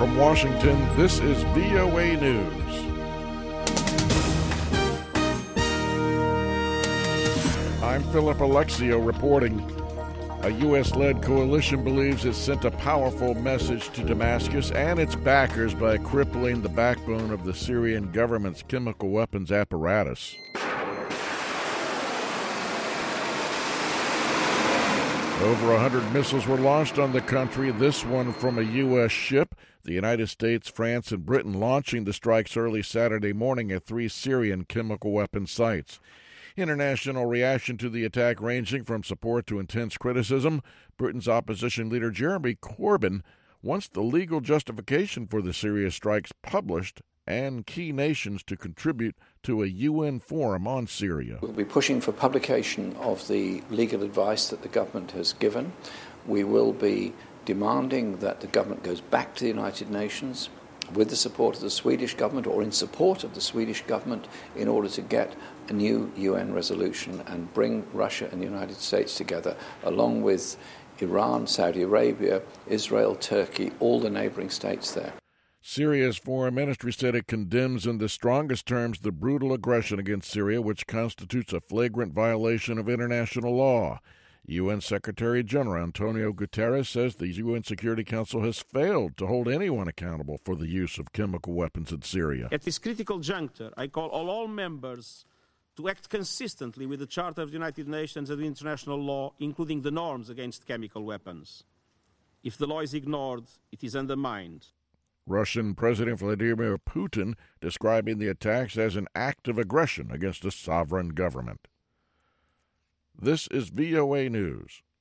From Washington, this is VOA News. I'm Philip Alexio reporting. A U.S.-led coalition believes it sent a powerful message to Damascus and its backers by crippling the backbone of the Syrian government's chemical weapons apparatus. Over 100 missiles were launched on the country, this one from a U.S. ship. The United States, France, and Britain launching the strikes early Saturday morning at 3 Syrian chemical weapon sites. International reaction to the attack ranging from support to intense criticism. Britain's opposition leader Jeremy Corbyn wants the legal justification for the Syria strikes published and key nations to contribute to a UN forum on Syria. We'll be pushing for publication of the legal advice that the government has given. We will be demanding that the government goes back to the United Nations with the support of the Swedish government or in support of the Swedish government in order to get a new UN resolution and bring Russia and the United States together along with Iran, Saudi Arabia, Israel, Turkey, all the neighboring states there. Syria's foreign ministry said it condemns in the strongest terms the brutal aggression against Syria, which constitutes a flagrant violation of international law. UN Secretary-General Antonio Guterres says the UN Security Council has failed to hold anyone accountable for the use of chemical weapons in Syria. At this critical juncture, I call on all members to act consistently with the Charter of the United Nations and international law, including the norms against chemical weapons. If the law is ignored, it is undermined. Russian President Vladimir Putin describing the attacks as an act of aggression against a sovereign government. This is VOA News.